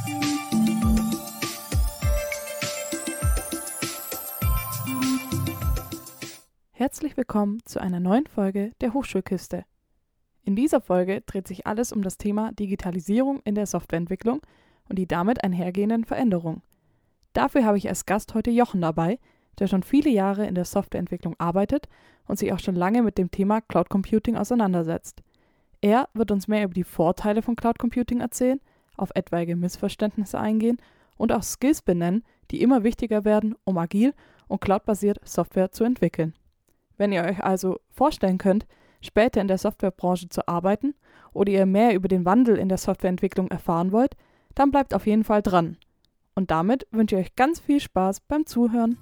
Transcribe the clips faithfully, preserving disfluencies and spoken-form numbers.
Herzlich willkommen zu einer neuen Folge der Hochschulkiste. In dieser Folge dreht sich alles um das Thema Digitalisierung in der Softwareentwicklung und die damit einhergehenden Veränderungen. Dafür habe ich als Gast heute Jochen dabei, der schon viele Jahre in der Softwareentwicklung arbeitet und sich auch schon lange mit dem Thema Cloud Computing auseinandersetzt. Er wird uns mehr über die Vorteile von Cloud Computing erzählen, auf etwaige Missverständnisse eingehen und auch Skills benennen, die immer wichtiger werden, um agil und cloudbasiert Software zu entwickeln. Wenn ihr euch also vorstellen könnt, später in der Softwarebranche zu arbeiten oder ihr mehr über den Wandel in der Softwareentwicklung erfahren wollt, dann bleibt auf jeden Fall dran. Und damit wünsche ich euch ganz viel Spaß beim Zuhören.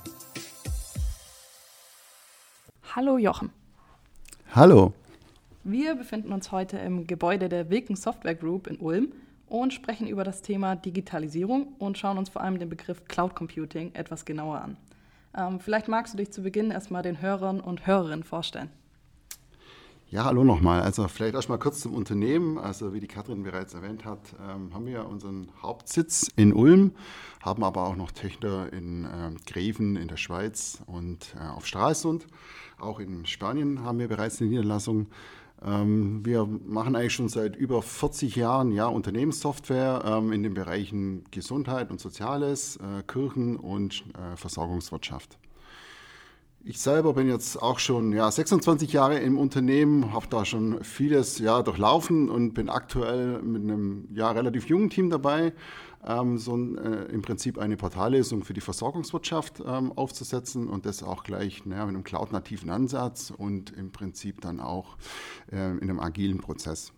Hallo Jochen. Hallo. Wir befinden uns heute im Gebäude der Wilken Software Group in Ulm und sprechen über das Thema Digitalisierung und schauen uns vor allem den Begriff Cloud Computing etwas genauer an. Ähm, vielleicht magst du dich zu Beginn erstmal den Hörern und Hörerinnen vorstellen. Ja, hallo nochmal. Also vielleicht erstmal kurz zum Unternehmen. Also wie die Katrin bereits erwähnt hat, ähm, haben wir unseren Hauptsitz in Ulm, haben aber auch noch Töchter in ähm, Greven in der Schweiz und äh, auf Stralsund. Auch in Spanien haben wir bereits eine Niederlassung. Ähm, wir machen eigentlich schon seit über vierzig Jahren ja, Unternehmenssoftware ähm, in den Bereichen Gesundheit und Soziales, äh, Kirchen und äh, Versorgungswirtschaft. Ich selber bin jetzt auch schon ja, sechsundzwanzig Jahre im Unternehmen, habe da schon vieles ja, durchlaufen und bin aktuell mit einem ja, relativ jungen Team dabei, ähm, so ein, äh, im Prinzip eine Portallösung für die Versorgungswirtschaft ähm, aufzusetzen und das auch gleich naja, mit einem cloud-nativen Ansatz und im Prinzip dann auch äh, in einem agilen Prozess.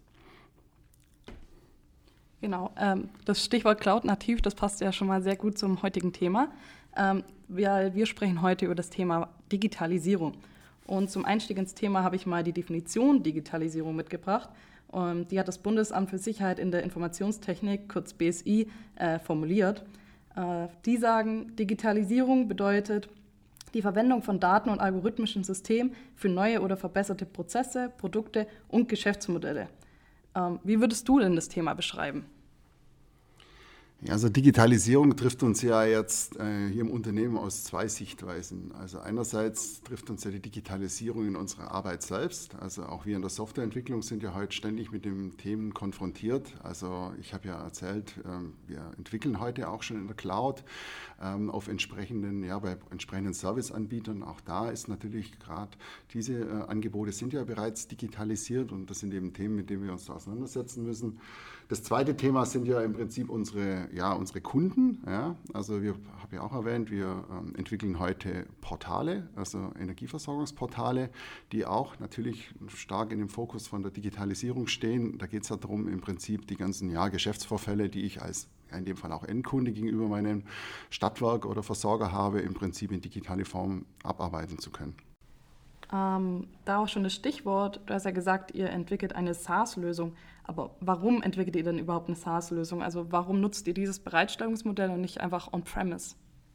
Genau, ähm, das Stichwort Cloud-nativ, das passt ja schon mal sehr gut zum heutigen Thema. Ähm, wir, wir sprechen heute über das Thema Digitalisierung. Und zum Einstieg ins Thema habe ich mal die Definition Digitalisierung mitgebracht. Ähm, die hat das Bundesamt für Sicherheit in der Informationstechnik, kurz B S I, äh, formuliert. Äh, die sagen, Digitalisierung bedeutet die Verwendung von Daten und algorithmischen Systemen für neue oder verbesserte Prozesse, Produkte und Geschäftsmodelle. Ähm, wie würdest du denn das Thema beschreiben? Ja, also Digitalisierung trifft uns ja jetzt äh, hier im Unternehmen aus zwei Sichtweisen. Also einerseits trifft uns ja die Digitalisierung in unserer Arbeit selbst. Also auch wir in der Softwareentwicklung sind ja heute ständig mit den Themen konfrontiert. Also ich habe ja erzählt, ähm, wir entwickeln heute auch schon in der Cloud ähm, auf entsprechenden, ja, bei entsprechenden Serviceanbietern. Auch da ist natürlich gerade diese äh, Angebote sind ja bereits digitalisiert und das sind eben Themen, mit denen wir uns da auseinandersetzen müssen. Das zweite Thema sind ja im Prinzip unsere, ja, unsere Kunden. Ja. Also wir habe ja auch erwähnt, wir ähm, entwickeln heute Portale, also Energieversorgungsportale, die auch natürlich stark in dem Fokus von der Digitalisierung stehen. Da geht es ja darum, im Prinzip die ganzen ja, Geschäftsvorfälle, die ich als ja, in dem Fall auch Endkunde gegenüber meinem Stadtwerk oder Versorger habe, im Prinzip in digitale Form abarbeiten zu können. Ähm, da auch schon das Stichwort, du hast ja gesagt, ihr entwickelt eine SaaS-Lösung. Aber warum entwickelt ihr denn überhaupt eine SaaS-Lösung? Also warum nutzt ihr dieses Bereitstellungsmodell und nicht einfach on-premise?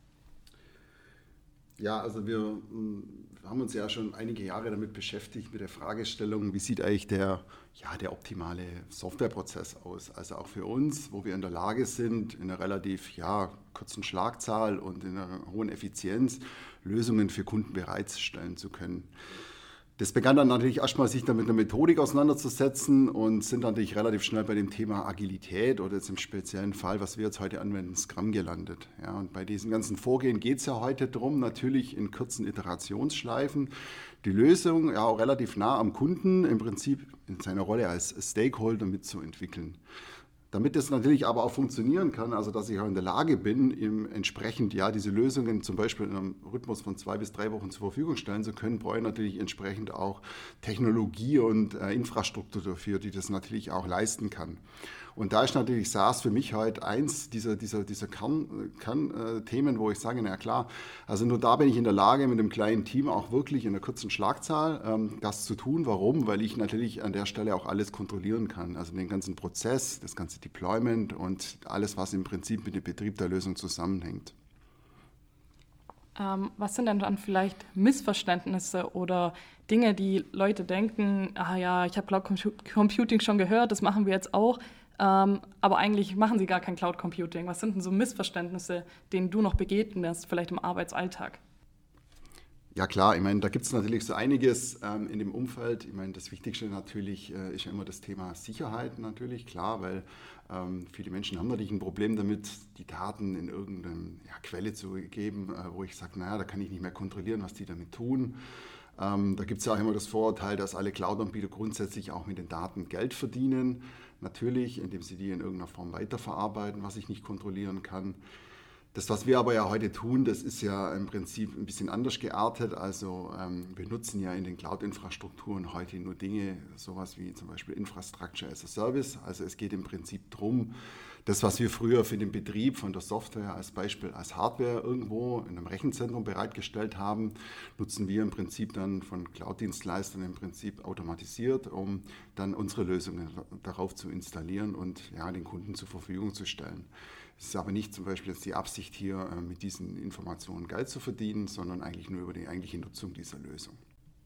Ja, also wir mh, haben uns ja schon einige Jahre damit beschäftigt, mit der Fragestellung, wie sieht eigentlich der, ja, der optimale Softwareprozess aus? Also auch für uns, wo wir in der Lage sind, in einer relativ ja, kurzen Schlagzahl und in einer hohen Effizienz Lösungen für Kunden bereitstellen zu können. Das begann dann natürlich erstmal, sich dann mit einer Methodik auseinanderzusetzen und sind dann natürlich relativ schnell bei dem Thema Agilität oder jetzt im speziellen Fall, was wir jetzt heute anwenden, Scrum gelandet. Ja, und bei diesem ganzen Vorgehen geht es ja heute darum, natürlich in kurzen Iterationsschleifen die Lösung ja auch relativ nah am Kunden im Prinzip in seiner Rolle als Stakeholder mitzuentwickeln. Damit das natürlich aber auch funktionieren kann, also dass ich auch in der Lage bin, eben entsprechend ja diese Lösungen zum Beispiel in einem Rhythmus von zwei bis drei Wochen zur Verfügung stellen zu können, brauche ich natürlich entsprechend auch Technologie und äh, Infrastruktur dafür, die das natürlich auch leisten kann. Und da ist natürlich SaaS für mich halt eins dieser, dieser, dieser Kernthemen, Kern, wo ich sage, na klar, also nur da bin ich in der Lage, mit einem kleinen Team auch wirklich in einer kurzen Schlagzahl ähm, das zu tun. Warum? Weil ich natürlich an der Stelle auch alles kontrollieren kann. Also den ganzen Prozess, das ganze Deployment und alles, was im Prinzip mit dem Betrieb der Lösung zusammenhängt. Ähm, was sind denn dann vielleicht Missverständnisse oder Dinge, die Leute denken, ah ja, ich habe Cloud Computing schon gehört, das machen wir jetzt auch. Ähm, aber eigentlich machen sie gar kein Cloud Computing. Was sind denn so Missverständnisse, denen du noch begegnest, vielleicht im Arbeitsalltag? Ja klar, ich meine, da gibt es natürlich so einiges ähm, in dem Umfeld. Ich meine, das Wichtigste natürlich äh, ist ja immer das Thema Sicherheit natürlich, klar, weil ähm, viele Menschen haben natürlich ein Problem damit, die Daten in irgendeine ja, Quelle zu geben, äh, wo ich sage, naja, da kann ich nicht mehr kontrollieren, was die damit tun. Ähm, da gibt es ja auch immer das Vorurteil, dass alle Cloud-Anbieter grundsätzlich auch mit den Daten Geld verdienen. Natürlich, indem sie die in irgendeiner Form weiterverarbeiten, was ich nicht kontrollieren kann. Das, was wir aber ja heute tun, das ist ja im Prinzip ein bisschen anders geartet. Also ähm, wir nutzen ja in den Cloud-Infrastrukturen heute nur Dinge, sowas wie zum Beispiel Infrastructure as a Service. Also es geht im Prinzip darum, das, was wir früher für den Betrieb von der Software als Beispiel als Hardware irgendwo in einem Rechenzentrum bereitgestellt haben, nutzen wir im Prinzip dann von Cloud-Dienstleistern im Prinzip automatisiert, um dann unsere Lösungen darauf zu installieren und ja, den Kunden zur Verfügung zu stellen. Es ist aber nicht zum Beispiel jetzt die Absicht hier, mit diesen Informationen Geld zu verdienen, sondern eigentlich nur über die eigentliche Nutzung dieser Lösung.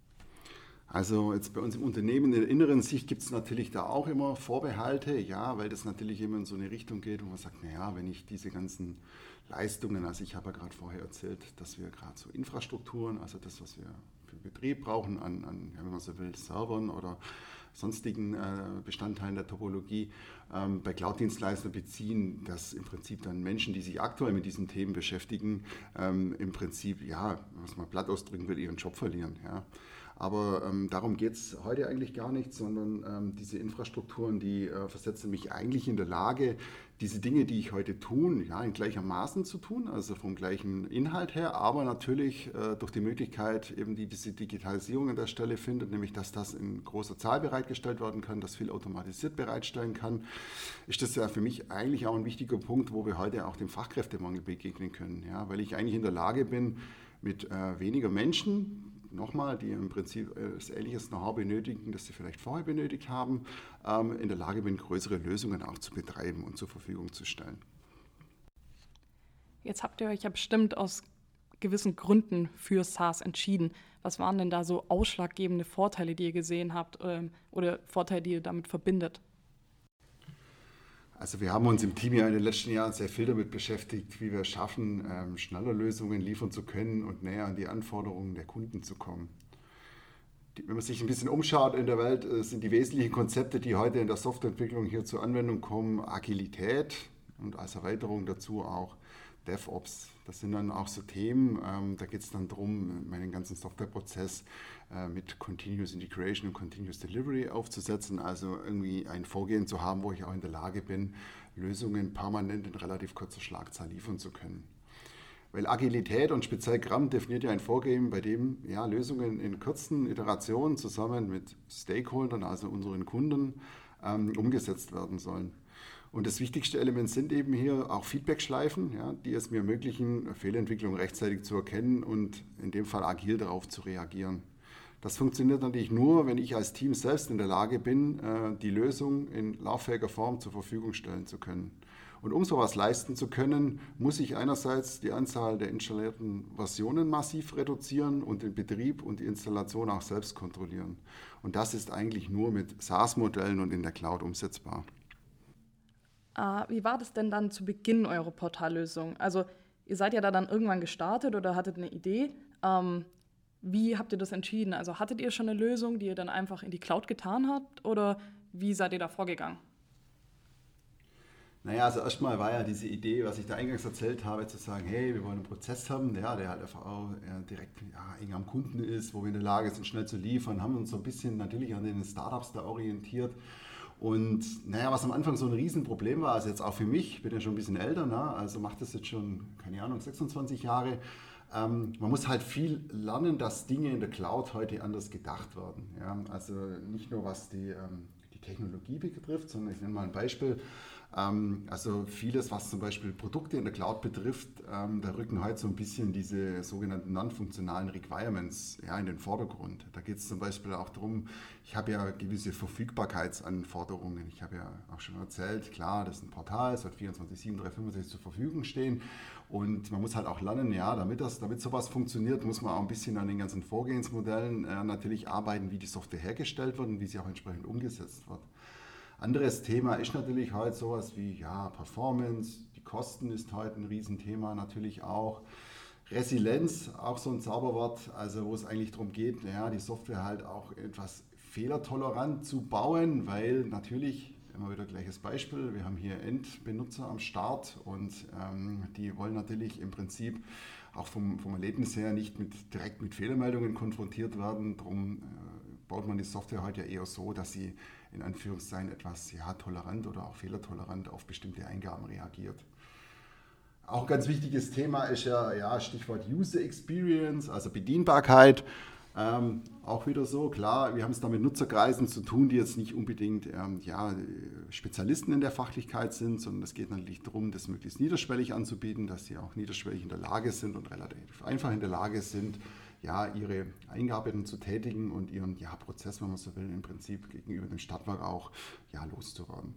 Also jetzt bei uns im Unternehmen in der inneren Sicht gibt es natürlich da auch immer Vorbehalte, ja, weil das natürlich immer in so eine Richtung geht, wo man sagt, naja, wenn ich diese ganzen Leistungen, also ich habe ja gerade vorher erzählt, dass wir gerade so Infrastrukturen, also das, was wir für Betrieb brauchen, an, an ja, wenn man so will, Servern oder sonstigen äh, Bestandteilen der Topologie ähm, bei Cloud-Dienstleistern beziehen, dass im Prinzip dann Menschen, die sich aktuell mit diesen Themen beschäftigen, ähm, im Prinzip, ja, was man platt ausdrücken will, ihren Job verlieren. Ja. Aber ähm, darum geht es heute eigentlich gar nicht, sondern ähm, diese Infrastrukturen, die äh, versetzen mich eigentlich in der Lage, diese Dinge, die ich heute tue, ja, in gleichermaßen zu tun, also vom gleichen Inhalt her, aber natürlich äh, durch die Möglichkeit, eben die diese Digitalisierung an der Stelle findet, nämlich dass das in großer Zahl bereitgestellt werden kann, das viel automatisiert bereitstellen kann, ist das ja für mich eigentlich auch ein wichtiger Punkt, wo wir heute auch dem Fachkräftemangel begegnen können, ja, weil ich eigentlich in der Lage bin, mit äh, weniger Menschen, nochmal, die im Prinzip das ähnliches Know-how benötigen, das sie vielleicht vorher benötigt haben, in der Lage bin, größere Lösungen auch zu betreiben und zur Verfügung zu stellen. Jetzt habt ihr euch ja bestimmt aus gewissen Gründen für SaaS entschieden. Was waren denn da so ausschlaggebende Vorteile, die ihr gesehen habt oder Vorteile, die ihr damit verbindet? Also wir haben uns im Team ja in den letzten Jahren sehr viel damit beschäftigt, wie wir es schaffen, ähm, schneller Lösungen liefern zu können und näher an die Anforderungen der Kunden zu kommen. Die, wenn man sich ein bisschen umschaut in der Welt, äh, sind die wesentlichen Konzepte, die heute in der Softwareentwicklung hier zur Anwendung kommen, Agilität und als Erweiterung dazu auch DevOps. Das sind dann auch so Themen, ähm, da geht es dann darum, meinen ganzen Softwareprozess äh, mit Continuous Integration und Continuous Delivery aufzusetzen, also irgendwie ein Vorgehen zu haben, wo ich auch in der Lage bin, Lösungen permanent in relativ kurzer Schlagzahl liefern zu können. Weil Agilität und speziell Scrum definiert ja ein Vorgehen, bei dem ja, Lösungen in kurzen Iterationen zusammen mit Stakeholdern, also unseren Kunden, ähm, umgesetzt werden sollen. Und das wichtigste Element sind eben hier auch Feedback-Schleifen, ja, die es mir ermöglichen, Fehlentwicklungen rechtzeitig zu erkennen und in dem Fall agil darauf zu reagieren. Das funktioniert natürlich nur, wenn ich als Team selbst in der Lage bin, die Lösung in lauffähiger Form zur Verfügung stellen zu können. Und um sowas leisten zu können, muss ich einerseits die Anzahl der installierten Versionen massiv reduzieren und den Betrieb und die Installation auch selbst kontrollieren. Und das ist eigentlich nur mit SaaS-Modellen und in der Cloud umsetzbar. Uh, wie war das denn dann zu Beginn eurer Portallösung? Also ihr seid ja da dann irgendwann gestartet oder hattet eine Idee. Um, wie habt ihr das entschieden? Also hattet ihr schon eine Lösung, die ihr dann einfach in die Cloud getan habt oder wie seid ihr da vorgegangen? Naja, also erstmal war ja diese Idee, was ich da eingangs erzählt habe, zu sagen, hey, wir wollen einen Prozess haben, ja, der halt einfach auch ja, direkt ja, eng am Kunden ist, wo wir in der Lage sind, schnell zu liefern, haben uns so ein bisschen natürlich an den Startups da orientiert. Und naja, was am Anfang so ein Riesenproblem war, also jetzt auch für mich, ich bin ja schon ein bisschen älter, ne? Also macht das jetzt schon, keine Ahnung, sechsundzwanzig Jahre. Ähm, man muss halt viel lernen, dass Dinge in der Cloud heute anders gedacht werden. Ja? Also nicht nur was die, ähm, die Technologie betrifft, sondern ich nenne mal ein Beispiel. Ähm, also vieles, was zum Beispiel Produkte in der Cloud betrifft, ähm, da rücken heute so ein bisschen diese sogenannten non-funktionalen Requirements ja, in den Vordergrund. Da geht es zum Beispiel auch darum, ich habe ja gewisse Verfügbarkeitsanforderungen. Ich habe ja auch schon erzählt, klar, das ist ein Portal, es hat vierundzwanzig sieben dreihundertfünfundsechzig zur Verfügung stehen und man muss halt auch lernen, ja, damit, das, damit sowas funktioniert, muss man auch ein bisschen an den ganzen Vorgehensmodellen äh, natürlich arbeiten, wie die Software hergestellt wird und wie sie auch entsprechend umgesetzt wird. Anderes Thema ist natürlich heute sowas wie ja, Performance, die Kosten ist heute ein Riesenthema natürlich auch. Resilienz, auch so ein Zauberwort, also wo es eigentlich darum geht, ja, die Software halt auch etwas fehlertolerant zu bauen, weil natürlich, immer wieder gleiches Beispiel, wir haben hier Endbenutzer am Start und ähm, die wollen natürlich im Prinzip auch vom, vom Erlebnis her nicht mit, direkt mit Fehlermeldungen konfrontiert werden. Darum äh, baut man die Software heute ja eher so, dass sie in Anführungszeichen etwas ja, tolerant oder auch fehlertolerant auf bestimmte Eingaben reagiert. Auch ein ganz wichtiges Thema ist ja, ja Stichwort User Experience, also Bedienbarkeit. Ähm, auch wieder so, klar, wir haben es da mit Nutzerkreisen zu tun, die jetzt nicht unbedingt ähm, ja, Spezialisten in der Fachlichkeit sind, sondern es geht natürlich darum, das möglichst niederschwellig anzubieten, dass sie auch niederschwellig in der Lage sind und relativ einfach in der Lage sind, ja, ihre Eingaben zu tätigen und ihren ja, Prozess, wenn man so will, im Prinzip gegenüber dem Stadtwerk auch ja, loszuwerden.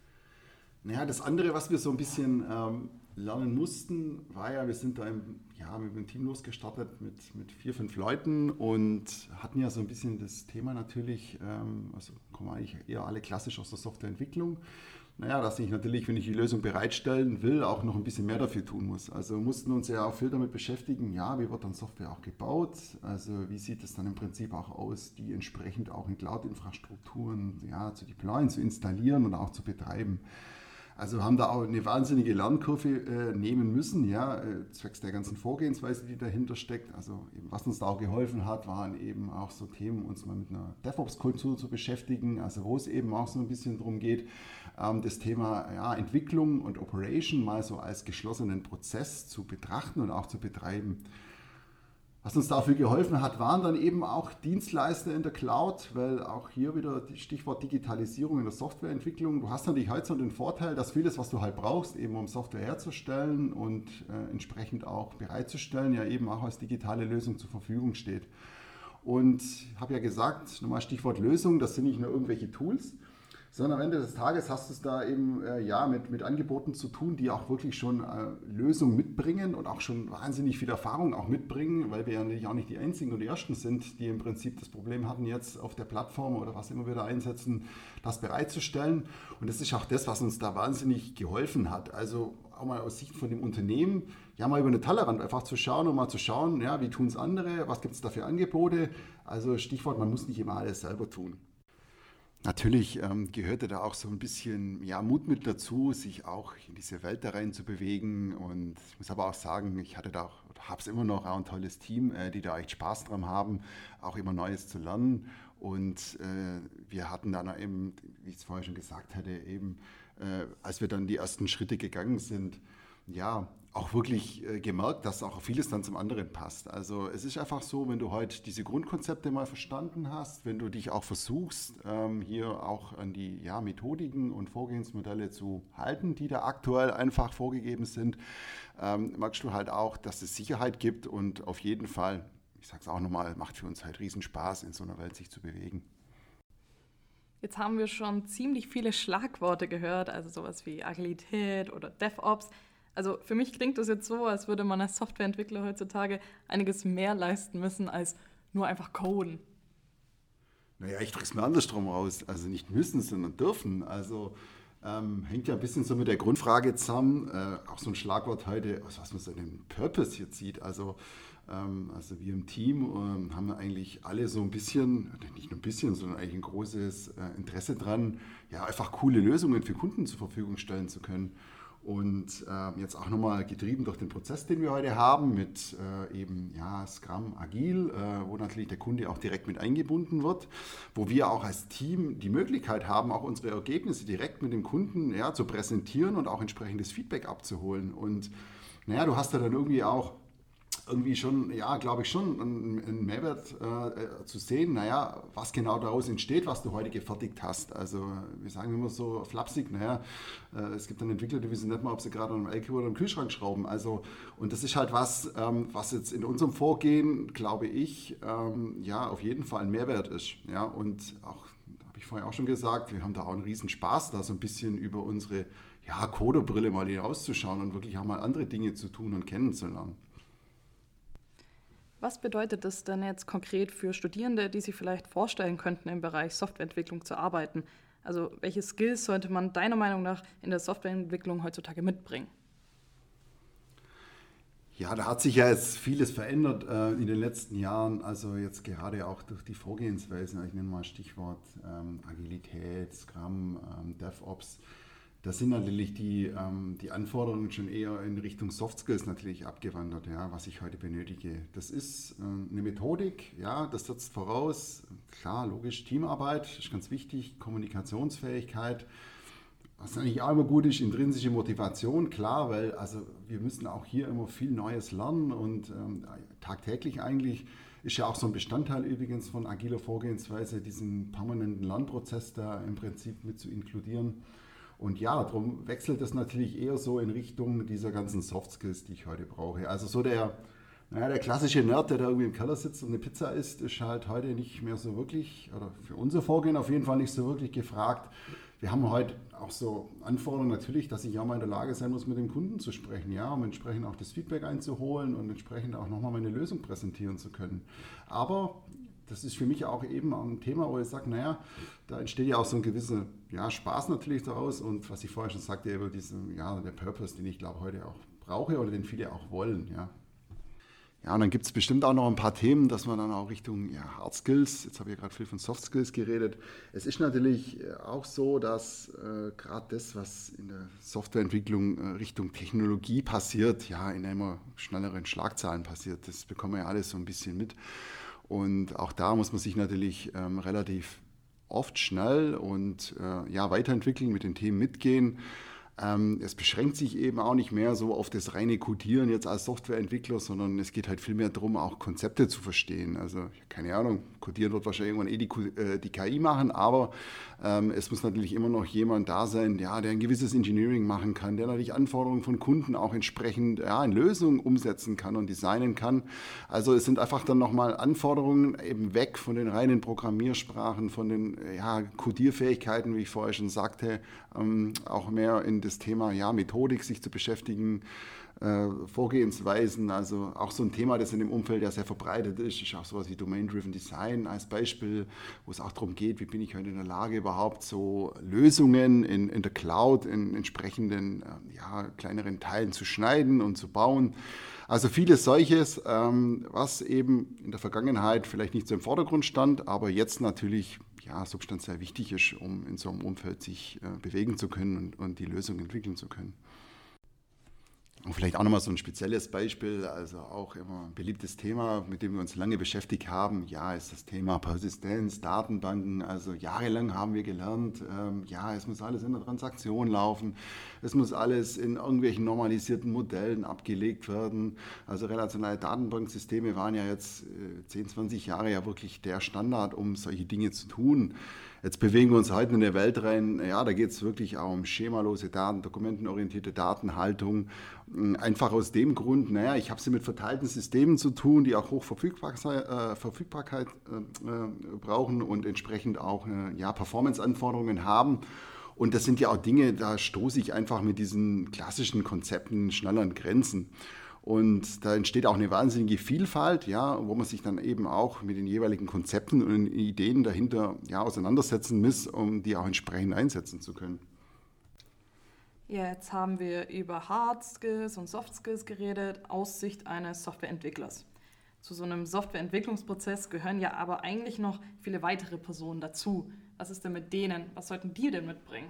Naja, das andere, was wir so ein bisschen ähm, lernen mussten, war ja, wir sind da im, ja, mit dem Team losgestartet mit, mit vier, fünf Leuten und hatten ja so ein bisschen das Thema natürlich, ähm, also kommen eigentlich eher alle klassisch aus der Softwareentwicklung. Naja, dass ich natürlich, wenn ich die Lösung bereitstellen will, auch noch ein bisschen mehr dafür tun muss. Also mussten uns ja auch viel damit beschäftigen, ja, wie wird dann Software auch gebaut? Also wie sieht es dann im Prinzip auch aus, die entsprechend auch in Cloud-Infrastrukturen ja, zu deployen, zu installieren und auch zu betreiben. Also haben da auch eine wahnsinnige Lernkurve äh, nehmen müssen, ja, äh, zwecks der ganzen Vorgehensweise, die dahinter steckt. Also eben, was uns da auch geholfen hat, waren eben auch so Themen, uns mal mit einer DevOps-Kultur zu beschäftigen, also wo es eben auch so ein bisschen darum geht, ähm, das Thema ja, Entwicklung und Operation mal so als geschlossenen Prozess zu betrachten und auch zu betreiben. Was uns dafür geholfen hat, waren dann eben auch Dienstleister in der Cloud, weil auch hier wieder das Stichwort Digitalisierung in der Softwareentwicklung. Du hast natürlich heute den Vorteil, dass vieles, was du halt brauchst, eben um Software herzustellen und äh, entsprechend auch bereitzustellen, ja eben auch als digitale Lösung zur Verfügung steht. Und ich habe ja gesagt, nochmal Stichwort Lösung, das sind nicht nur irgendwelche Tools, sondern am Ende des Tages hast du es da eben äh, ja, mit, mit Angeboten zu tun, die auch wirklich schon äh, Lösungen mitbringen und auch schon wahnsinnig viel Erfahrung auch mitbringen, weil wir ja natürlich auch nicht die Einzigen und die Ersten sind, die im Prinzip das Problem hatten, jetzt auf der Plattform oder was immer wir da einsetzen, das bereitzustellen. Und das ist auch das, was uns da wahnsinnig geholfen hat. Also auch mal aus Sicht von dem Unternehmen, ja mal über den Tellerrand einfach zu schauen und mal zu schauen, ja, wie tun es andere, was gibt es da für Angebote. Also Stichwort, man muss nicht immer alles selber tun. Natürlich ähm, gehörte da auch so ein bisschen ja, Mut mit dazu, sich auch in diese Welt da rein zu bewegen. Und ich muss aber auch sagen, ich hatte da auch, habe es immer noch auch ein tolles Team, äh, die da echt Spaß dran haben, auch immer Neues zu lernen. Und äh, wir hatten dann eben, wie ich es vorher schon gesagt hatte, eben, äh, als wir dann die ersten Schritte gegangen sind, ja, auch wirklich äh, gemerkt, dass auch vieles dann zum anderen passt. Also es ist einfach so, wenn du heute diese Grundkonzepte mal verstanden hast, wenn du dich auch versuchst, ähm, hier auch an die ja, Methodiken und Vorgehensmodelle zu halten, die da aktuell einfach vorgegeben sind, ähm, merkst du halt auch, dass es Sicherheit gibt und auf jeden Fall, ich sage es auch nochmal, macht für uns halt riesen Spaß, in so einer Welt sich zu bewegen. Jetzt haben wir schon ziemlich viele Schlagworte gehört, also sowas wie Agilität oder DevOps. Also für mich klingt das jetzt so, als würde man als Softwareentwickler heutzutage einiges mehr leisten müssen als nur einfach coden. Naja, ich drücke es mir andersrum raus. Also nicht müssen, sondern dürfen. Also ähm, hängt ja ein bisschen so mit der Grundfrage zusammen. Äh, auch so ein Schlagwort heute, was man so in dem Purpose jetzt sieht. Also, ähm, also wir im Team ähm, haben eigentlich alle so ein bisschen, nicht nur ein bisschen, sondern eigentlich ein großes äh, Interesse dran, ja, einfach coole Lösungen für Kunden zur Verfügung stellen zu können. Und äh, jetzt auch nochmal getrieben durch den Prozess, den wir heute haben, mit äh, eben ja, Scrum Agil, äh, wo natürlich der Kunde auch direkt mit eingebunden wird, wo wir auch als Team die Möglichkeit haben, auch unsere Ergebnisse direkt mit dem Kunden ja, zu präsentieren und auch entsprechendes Feedback abzuholen. Und naja, du hast ja dann irgendwie auch irgendwie schon, ja, glaube ich schon, einen, einen Mehrwert äh, zu sehen, naja, was genau daraus entsteht, was du heute gefertigt hast. Also wir sagen immer so flapsig, naja, äh, es gibt dann Entwickler, die wissen nicht mal, ob sie gerade am L K W oder am Kühlschrank schrauben. Also, und das ist halt was, ähm, was jetzt in unserem Vorgehen, glaube ich, ähm, ja, auf jeden Fall ein Mehrwert ist. Ja, und auch, habe ich vorher auch schon gesagt, wir haben da auch einen riesen Spaß, da so ein bisschen über unsere ja, Coderbrille mal hinauszuschauen und wirklich auch mal andere Dinge zu tun und kennenzulernen. Was bedeutet das denn jetzt konkret für Studierende, die sich vielleicht vorstellen könnten, im Bereich Softwareentwicklung zu arbeiten? Also welche Skills sollte man deiner Meinung nach in der Softwareentwicklung heutzutage mitbringen? Ja, da hat sich ja jetzt vieles verändert äh, in den letzten Jahren, also jetzt gerade auch durch die Vorgehensweisen, ich nenne mal Stichwort ähm, Agilität, Scrum, ähm, DevOps. Da sind natürlich die, ähm, die Anforderungen schon eher in Richtung Soft Skills natürlich abgewandert, ja, was ich heute benötige. Das ist äh, eine Methodik, ja, das setzt voraus, klar, logisch, Teamarbeit, das ist ganz wichtig, Kommunikationsfähigkeit. Was eigentlich auch immer gut ist, intrinsische Motivation, klar, weil also wir müssen auch hier immer viel Neues lernen und ähm, tagtäglich eigentlich ist ja auch so ein Bestandteil übrigens von agiler Vorgehensweise, diesen permanenten Lernprozess da im Prinzip mit zu inkludieren. Und ja, darum wechselt das natürlich eher so in Richtung dieser ganzen Soft Skills, die ich heute brauche. Also so der, naja, der klassische Nerd, der da irgendwie im Keller sitzt und eine Pizza isst, ist halt heute nicht mehr so wirklich, oder für unser Vorgehen auf jeden Fall nicht so wirklich gefragt. Wir haben heute auch so Anforderungen natürlich, dass ich ja mal in der Lage sein muss, mit dem Kunden zu sprechen, ja, um entsprechend auch das Feedback einzuholen und entsprechend auch nochmal meine Lösung präsentieren zu können. Aber das ist für mich auch eben ein Thema, wo ich sage, naja, da entsteht ja auch so ein gewisser ja, Spaß natürlich daraus und was ich vorher schon sagte, über diesen, ja, der Purpose, den ich glaube heute auch brauche oder den viele auch wollen, ja. Ja, und dann gibt es bestimmt auch noch ein paar Themen, dass man dann auch Richtung ja, Hard Skills, jetzt habe ich gerade viel von Soft Skills geredet. Es ist natürlich auch so, dass äh, gerade das, was in der Softwareentwicklung äh, Richtung Technologie passiert, ja, in immer schnelleren Schlagzahlen passiert. Das bekommen wir ja alles so ein bisschen mit. Und auch da muss man sich natürlich ähm, relativ oft schnell und äh, ja, weiterentwickeln, mit den Themen mitgehen. Es beschränkt sich eben auch nicht mehr so auf das reine Codieren jetzt als Softwareentwickler, sondern es geht halt vielmehr darum, auch Konzepte zu verstehen. Also keine Ahnung, Codieren wird wahrscheinlich irgendwann eh die, die K I machen, aber ähm, es muss natürlich immer noch jemand da sein, ja, der ein gewisses Engineering machen kann, der natürlich Anforderungen von Kunden auch entsprechend ja, in Lösungen umsetzen kann und designen kann. Also es sind einfach dann nochmal Anforderungen eben weg von den reinen Programmiersprachen, von den ja, Codierfähigkeiten, wie ich vorher schon sagte, ähm, auch mehr in das Thema ja, Methodik sich zu beschäftigen, äh, Vorgehensweisen, also auch so ein Thema, das in dem Umfeld ja sehr verbreitet ist, ist auch sowas wie Domain-Driven Design als Beispiel, wo es auch darum geht, wie bin ich heute in der Lage, überhaupt so Lösungen in, in der Cloud in entsprechenden äh, ja, kleineren Teilen zu schneiden und zu bauen. Also vieles solches, ähm, was eben in der Vergangenheit vielleicht nicht so im Vordergrund stand, aber jetzt natürlich ja, substanziell wichtig ist, um in so einem Umfeld sich äh, bewegen zu können und, und die Lösung entwickeln zu können. Und vielleicht auch nochmal so ein spezielles Beispiel, also auch immer ein beliebtes Thema, mit dem wir uns lange beschäftigt haben, ja, ist das Thema Persistenz, Datenbanken. Also jahrelang haben wir gelernt, ähm, ja, es muss alles in der Transaktion laufen, es muss alles in irgendwelchen normalisierten Modellen abgelegt werden. Also relationale Datenbanksysteme waren ja jetzt äh, zehn, zwanzig Jahre ja wirklich der Standard, um solche Dinge zu tun. Jetzt bewegen wir uns heute in eine Welt rein, ja, da geht es wirklich auch um schemalose Daten, dokumentenorientierte Datenhaltung. Einfach aus dem Grund, naja, ich habe sie mit verteilten Systemen zu tun, die auch Hochverfügbarkeit äh, Verfügbarkeit, äh, brauchen und entsprechend auch äh, ja, Performance-Anforderungen haben. Und das sind ja auch Dinge, da stoße ich einfach mit diesen klassischen Konzepten schnell an Grenzen. Und da entsteht auch eine wahnsinnige Vielfalt, ja, wo man sich dann eben auch mit den jeweiligen Konzepten und Ideen dahinter ja, auseinandersetzen muss, um die auch entsprechend einsetzen zu können. Ja, jetzt haben wir über Hard Skills und Soft Skills geredet, aus Sicht eines Softwareentwicklers. Zu so einem Softwareentwicklungsprozess gehören ja aber eigentlich noch viele weitere Personen dazu. Was ist denn mit denen? Was sollten die denn mitbringen?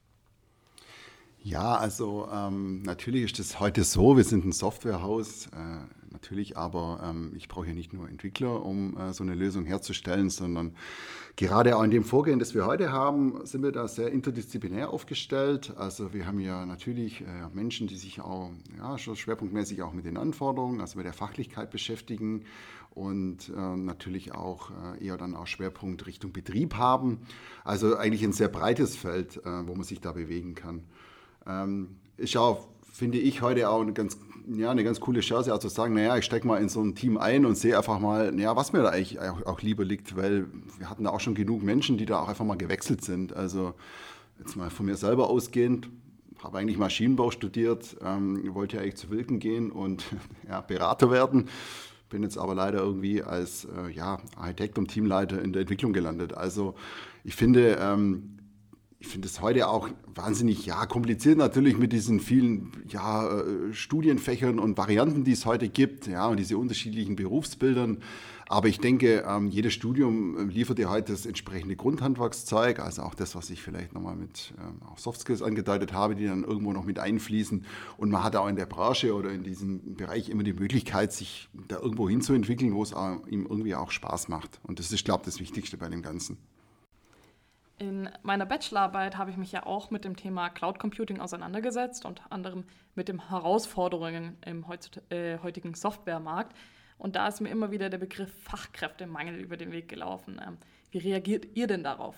Ja, also ähm, natürlich ist es heute so, wir sind ein Softwarehaus, äh, natürlich, aber ähm, ich brauche ja nicht nur Entwickler, um äh, so eine Lösung herzustellen, sondern gerade auch in dem Vorgehen, das wir heute haben, sind wir da sehr interdisziplinär aufgestellt. Also wir haben ja natürlich äh, Menschen, die sich auch ja, schon schwerpunktmäßig auch mit den Anforderungen, also mit der Fachlichkeit beschäftigen und äh, natürlich auch äh, eher dann auch Schwerpunkt Richtung Betrieb haben. Also eigentlich ein sehr breites Feld, äh, wo man sich da bewegen kann. Ähm, ist auch, finde ich, heute auch eine ganz, ja, eine ganz coole Chance, auch zu sagen, naja, ich stecke mal in so ein Team ein und sehe einfach mal, naja, was mir da eigentlich auch, auch lieber liegt, weil wir hatten da auch schon genug Menschen, die da auch einfach mal gewechselt sind. Also jetzt mal von mir selber ausgehend, habe eigentlich Maschinenbau studiert, ähm, wollte ja eigentlich zu Wilken gehen und ja, Berater werden. Bin jetzt aber leider irgendwie als äh, ja, Architekt und Teamleiter in der Entwicklung gelandet. Also ich finde, ähm, ich finde es heute auch wahnsinnig ja, kompliziert natürlich mit diesen vielen ja, Studienfächern und Varianten, die es heute gibt, ja, und diese unterschiedlichen Berufsbildern. Aber ich denke, ähm, jedes Studium liefert ja heute das entsprechende Grundhandwerkszeug, also auch das, was ich vielleicht nochmal mit ähm, auch Soft Skills angedeutet habe, die dann irgendwo noch mit einfließen. Und man hat auch in der Branche oder in diesem Bereich immer die Möglichkeit, sich da irgendwo hinzuentwickeln, wo es auch, ihm irgendwie auch Spaß macht. Und das ist, glaube ich, das Wichtigste bei dem Ganzen. In meiner Bachelorarbeit habe ich mich ja auch mit dem Thema Cloud Computing auseinandergesetzt, unter anderem mit den Herausforderungen im heutigen Softwaremarkt. Und da ist mir immer wieder der Begriff Fachkräftemangel über den Weg gelaufen. Wie reagiert ihr denn darauf?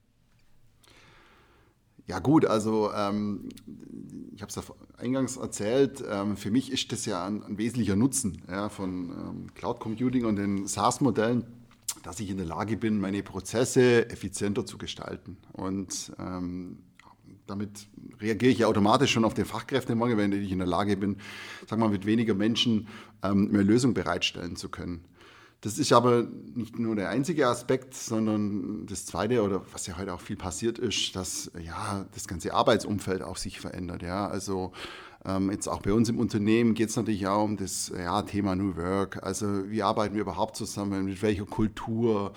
Ja gut, also ähm, ich habe es ja eingangs erzählt, ähm, für mich ist das ja ein, ein wesentlicher Nutzen ja, von ähm, Cloud Computing und den SaaS-Modellen, dass ich in der Lage bin, meine Prozesse effizienter zu gestalten. Und ähm, damit reagiere ich ja automatisch schon auf den Fachkräftemangel, wenn ich in der Lage bin, sag mal, mit weniger Menschen ähm, eine Lösung bereitstellen zu können. Das ist aber nicht nur der einzige Aspekt, sondern das Zweite, oder was ja heute auch viel passiert ist, dass ja, das ganze Arbeitsumfeld auch sich verändert. Ja? Also ähm, jetzt auch bei uns im Unternehmen geht es natürlich auch um das ja, Thema New Work. Also wie arbeiten wir überhaupt zusammen, mit welcher Kultur?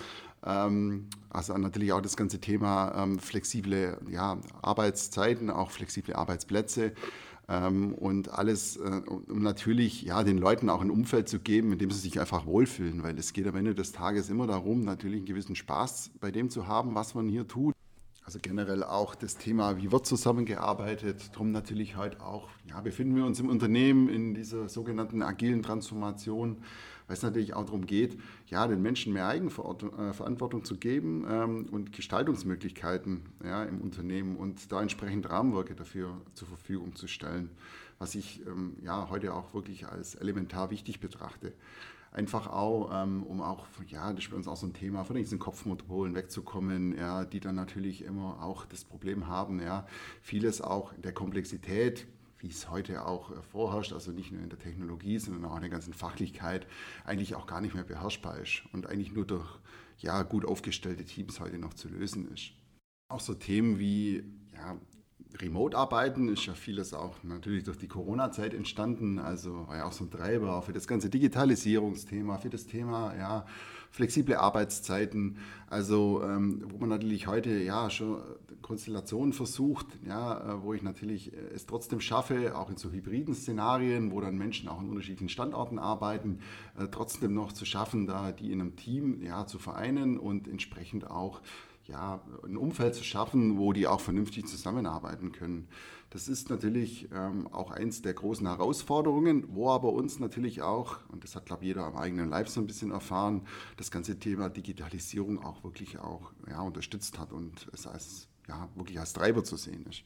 Ähm, also natürlich auch das ganze Thema ähm, flexible ja, Arbeitszeiten, auch flexible Arbeitsplätze. Ähm, und alles, äh, um natürlich ja, den Leuten auch ein Umfeld zu geben, in dem sie sich einfach wohlfühlen, weil es geht am Ende des Tages immer darum, natürlich einen gewissen Spaß bei dem zu haben, was man hier tut. Also generell auch das Thema, wie wird zusammengearbeitet, darum natürlich heute auch, ja, befinden wir uns im Unternehmen in dieser sogenannten agilen Transformation, weil es natürlich auch darum geht, ja, den Menschen mehr Eigenverantwortung zu geben ähm, und Gestaltungsmöglichkeiten ja, im Unternehmen und da entsprechend Rahmenwerke dafür zur Verfügung zu stellen, was ich ähm, ja, heute auch wirklich als elementar wichtig betrachte. Einfach auch, ähm, um auch, ja, das ist bei uns auch so ein Thema, von diesen Kopfmonopolen wegzukommen, ja, die dann natürlich immer auch das Problem haben, ja, vieles auch in der Komplexität, wie es heute auch vorherrscht, also nicht nur in der Technologie, sondern auch in der ganzen Fachlichkeit, eigentlich auch gar nicht mehr beherrschbar ist und eigentlich nur durch ja, gut aufgestellte Teams heute noch zu lösen ist. Auch so Themen wie ja, Remote-Arbeiten ist ja vieles auch natürlich durch die Corona-Zeit entstanden, also war ja auch so ein Treiber für das ganze Digitalisierungsthema, für das Thema ja, flexible Arbeitszeiten, also ähm, wo man natürlich heute ja schon Konstellationen versucht, ja, wo ich natürlich es trotzdem schaffe, auch in so hybriden Szenarien, wo dann Menschen auch an unterschiedlichen Standorten arbeiten, äh, trotzdem noch zu schaffen, da die in einem Team ja, zu vereinen und entsprechend auch ja, ein Umfeld zu schaffen, wo die auch vernünftig zusammenarbeiten können. Das ist natürlich ähm, auch eins der großen Herausforderungen, wo aber uns natürlich auch, und das hat, glaube ich, jeder am eigenen Leib so ein bisschen erfahren, das ganze Thema Digitalisierung auch wirklich auch ja, unterstützt hat und es als, ja, wirklich als Treiber zu sehen ist.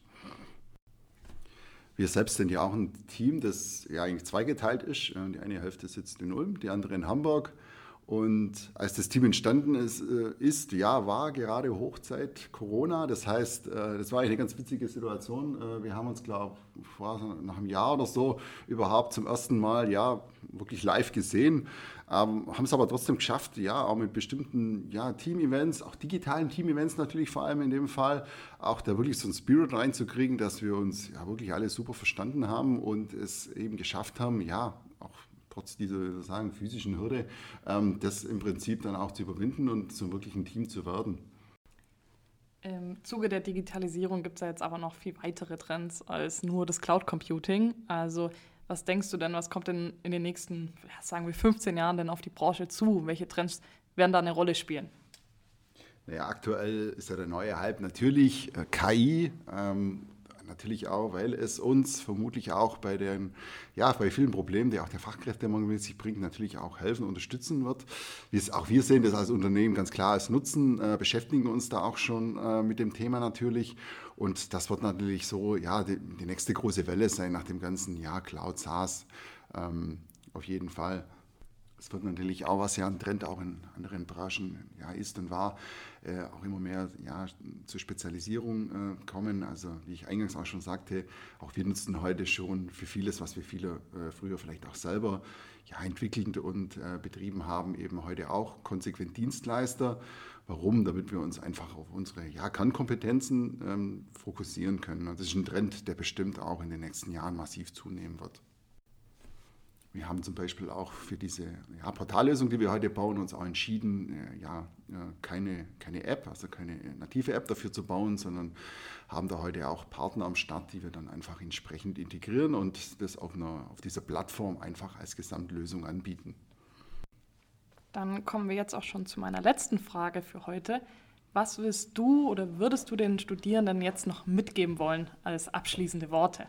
Wir selbst sind ja auch ein Team, das ja eigentlich zweigeteilt ist. Die eine Hälfte sitzt in Ulm, die andere in Hamburg. Und als das Team entstanden ist, ist, ja, war gerade Hochzeit Corona. Das heißt, das war eine ganz witzige Situation. Wir haben uns, glaube ich, nach einem Jahr oder so überhaupt zum ersten Mal, ja, wirklich live gesehen. Ähm, haben es aber trotzdem geschafft, ja, auch mit bestimmten ja, Team-Events, auch digitalen Team-Events natürlich vor allem in dem Fall, auch da wirklich so einen Spirit reinzukriegen, dass wir uns ja wirklich alle super verstanden haben und es eben geschafft haben, ja, auch trotz dieser sagen, physischen Hürde, ähm, das im Prinzip dann auch zu überwinden und zum wirklichen Team zu werden. Im Zuge der Digitalisierung gibt es ja jetzt aber noch viel weitere Trends als nur das Cloud Computing. Also was denkst du denn, was kommt denn in den nächsten, ja, sagen wir, fünfzehn Jahren denn auf die Branche zu? Welche Trends werden da eine Rolle spielen? Naja, aktuell ist ja der neue Hype natürlich äh, K I. Ähm, Natürlich auch, weil es uns vermutlich auch bei den, ja, bei vielen Problemen, die auch der Fachkräftemangel mit sich bringt, natürlich auch helfen, unterstützen wird. Wir, auch wir sehen das als Unternehmen ganz klar als Nutzen, äh, beschäftigen uns da auch schon äh, mit dem Thema natürlich. Und das wird natürlich so, ja, die, die nächste große Welle sein nach dem ganzen, ja, Cloud, SaaS, ähm, auf jeden Fall. Es wird natürlich auch, was ja ein Trend auch in anderen Branchen ja, ist und war, äh, auch immer mehr ja, zur Spezialisierung äh, kommen. Also wie ich eingangs auch schon sagte, auch wir nutzen heute schon für vieles, was wir viele äh, früher vielleicht auch selber ja, entwickelt und äh, betrieben haben, eben heute auch konsequent Dienstleister. Warum? Damit wir uns einfach auf unsere ja, Kernkompetenzen ähm, fokussieren können. Und das ist ein Trend, der bestimmt auch in den nächsten Jahren massiv zunehmen wird. Wir haben zum Beispiel auch für diese ja, Portallösung, die wir heute bauen, uns auch entschieden, äh, ja, äh, keine, keine App, also keine native App dafür zu bauen, sondern haben da heute auch Partner am Start, die wir dann einfach entsprechend integrieren und das auf, einer, auf dieser Plattform einfach als Gesamtlösung anbieten. Dann kommen wir jetzt auch schon zu meiner letzten Frage für heute. Was willst du oder würdest du den Studierenden jetzt noch mitgeben wollen als abschließende Worte?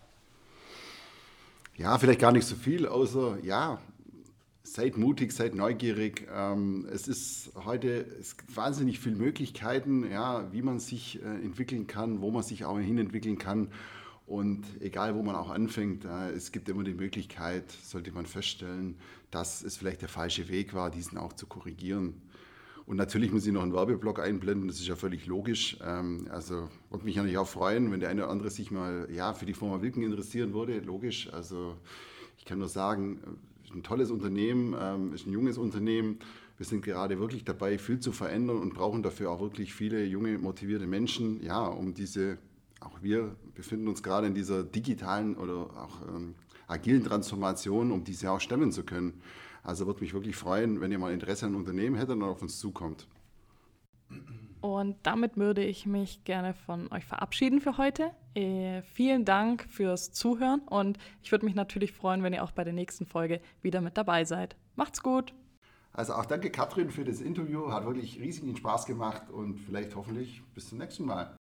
Ja, vielleicht gar nicht so viel, außer, ja, seid mutig, seid neugierig. Ähm, es ist heute es gibt wahnsinnig viele Möglichkeiten, ja, wie man sich äh, entwickeln kann, wo man sich auch hin entwickeln kann. Und egal, wo man auch anfängt, äh, es gibt immer die Möglichkeit, sollte man feststellen, dass es vielleicht der falsche Weg war, diesen auch zu korrigieren. Und natürlich muss ich noch einen Werbeblock einblenden, das ist ja völlig logisch. Ähm, also würde mich natürlich auch freuen, wenn der eine oder andere sich mal ja, für die Firma Wilken interessieren würde, logisch. Also ich kann nur sagen, es ist ein tolles Unternehmen, ähm, ist ein junges Unternehmen. Wir sind gerade wirklich dabei, viel zu verändern und brauchen dafür auch wirklich viele junge, motivierte Menschen, ja, um diese, auch wir befinden uns gerade in dieser digitalen oder auch ähm, agilen Transformation, um diese auch stemmen zu können. Also würde mich wirklich freuen, wenn ihr mal Interesse an Unternehmen hättet und auf uns zukommt. Und damit würde ich mich gerne von euch verabschieden für heute. Äh, vielen Dank fürs Zuhören und ich würde mich natürlich freuen, wenn ihr auch bei der nächsten Folge wieder mit dabei seid. Macht's gut! Also auch danke Katrin für das Interview, hat wirklich riesigen Spaß gemacht und vielleicht hoffentlich bis zum nächsten Mal.